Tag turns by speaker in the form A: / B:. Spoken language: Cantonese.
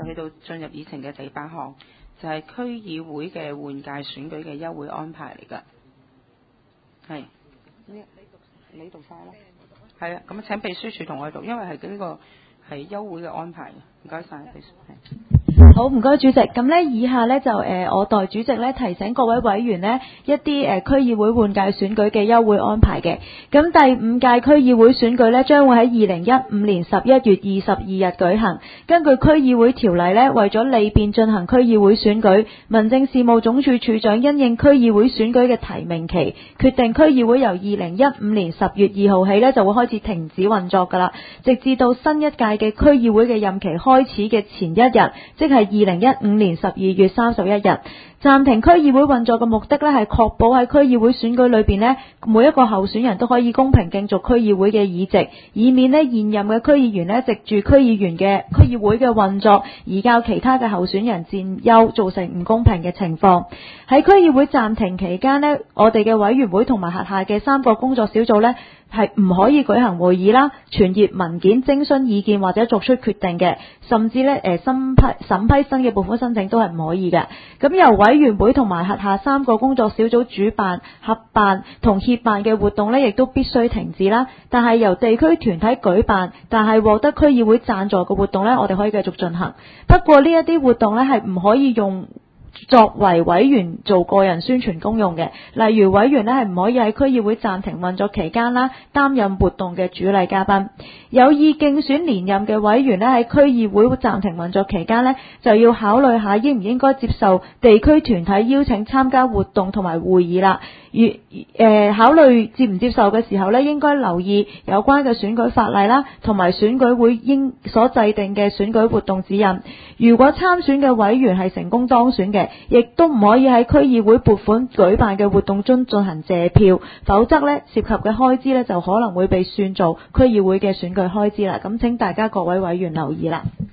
A: 去到進入議程嘅第8項，就係區議會嘅換屆選舉嘅優惠安排嚟㗎。係，你讀晒啦。係啊，咁請秘書處同我讀，因為係呢個係優惠嘅安排。唔該晒，秘書。
B: 好，唔該主席。咁呢，以下呢，就我代主席呢提醒各位委員呢一啲區議會換屆選舉嘅優惠安排嘅。咁第5屆區議會選舉呢，將會喺2015年11月22日舉行。根據區議會條例呢，為咗利便進行區議會選舉，民政事務總署署長因應區議會選舉嘅提名期，決定區議會由2015年10月2號起呢，就會開始停止運作㗎啦，直至到新一屆嘅區議會嘅任期開始嘅前一日，即係2015年12月31日。暫停區議會運作嘅目的呢，係確保喺區議會選舉裏邊呢，每一個候選人都可以公平競逐區議會嘅議席，以免呢現任嘅區議員呢，藉住區議會嘅運作而較其他嘅候選人佔優，造成唔公平嘅情況。喺區議會暫停期間呢，我哋嘅委員會同埋轄下嘅3個工作小組呢，係唔可以舉行會議啦、傳閱文件、徵詢意見或者作出決定嘅，甚至呢審批新嘅撥款申請都係唔可以嘅。咁由委員會同埋轄下3個工作小組主辦、合辦同協辦嘅活動呢，亦都必須停止啦。但係由地區團體舉辦，但係獲得區議會贊助嘅活動呢，我哋可以繼續進行。不過呢一啲活動呢，係唔可以用作為委員做個人宣傳功用嘅，例如委員呢係唔可以喺區議會暫停運作期間啦，擔任活動嘅主禮嘉賓。有意競選連任嘅委員呢，喺區議會暫停運作期間呢，就要考慮下應唔應該接受地區團體邀請參加活動同埋會議啦。考慮接唔接受嘅時候呢，應該留意有關嘅選舉法例啦，同埋選舉會應所制定嘅選舉活動指引。如果參選嘅委員係成功當選嘅，亦都唔可以喺區議會撥款舉辦嘅活動中進行謝票，否則呢涉及嘅開支呢就可能會被算做區議會嘅選舉開支啦。咁請大家各位委員留意啦。